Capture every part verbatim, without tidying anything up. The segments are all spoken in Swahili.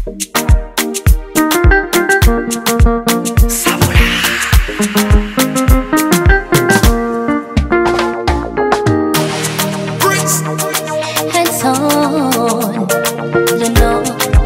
Hands on, you know.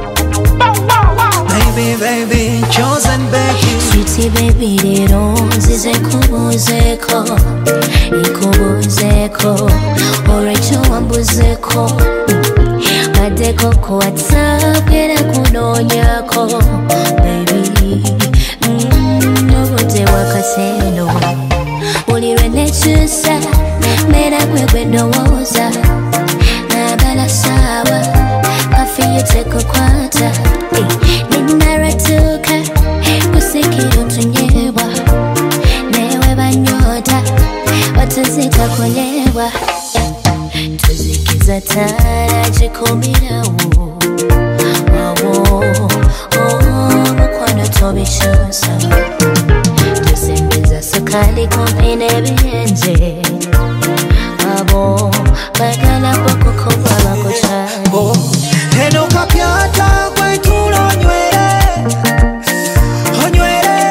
Baby, baby, chosen baby. Sweetie baby, the roses ekubuzeko, ekubuzeko, orecho wambuzeko. Madeko ko WhatsApp era kunonyako, baby. Mm, nobote wakaseno. Ulire nechusa, mera kwekwe ndowoza. Nabala sawa, kafiyo teko kwata. Ninaratuka, kusikiro tunyewa. Newe banyota, watuzita konyewa. Tuzikiza tara chikumirawo. Wawo, oh, mukwano tobishosa. Tusembiza sukali kompine bienje. Abo, bagala boko kuwa bako chani. Oh, eno kapyata kwetulo nywele, onywele,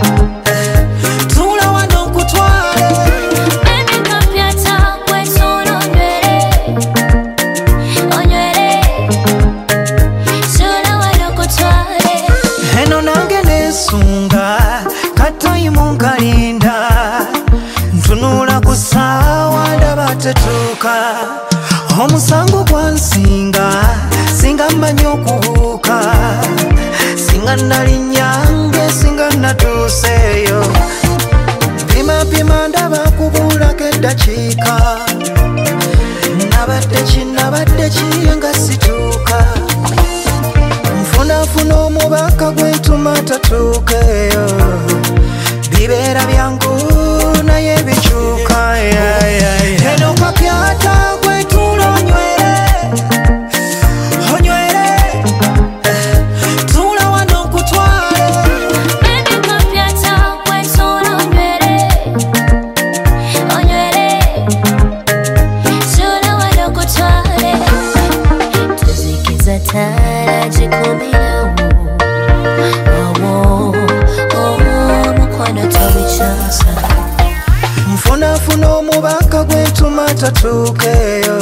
tula wano kutwale. Baby kapyata kwetulo nywele, onywele, tula wano kutwale. Eno nange nesunga, katoyi munkalinda. Ntunula kusawa ndaba tetuka. Omusango gwansinga, singa mmanyi okubuuka. Singa nali nyange, singa natuuseeyo. Pima pima ndaba kubulako eddakiika. Nabadde ki nabadde ki nga situuka. Nfunafuna omubaka gwentuma tatuukeeyo. Bibeera byangu naye bikyuka. Eno kapyata kwetulo nywele, onywele, tula wano kutwale. Baby kapyata kwetulo nywele, onywele, tula wano kutwale. Tuzikiza tara chikumirawo. Wawo, oh, mukwano tobichosa. Nfunafuna omubaka gwentuma tatuukeeyo.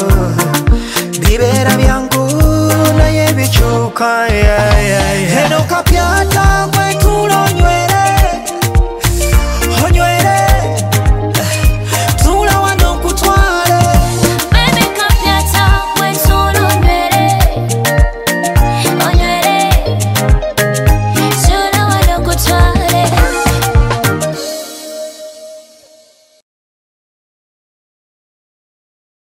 Bibeera byangu naye bikyuka. Eno kapyata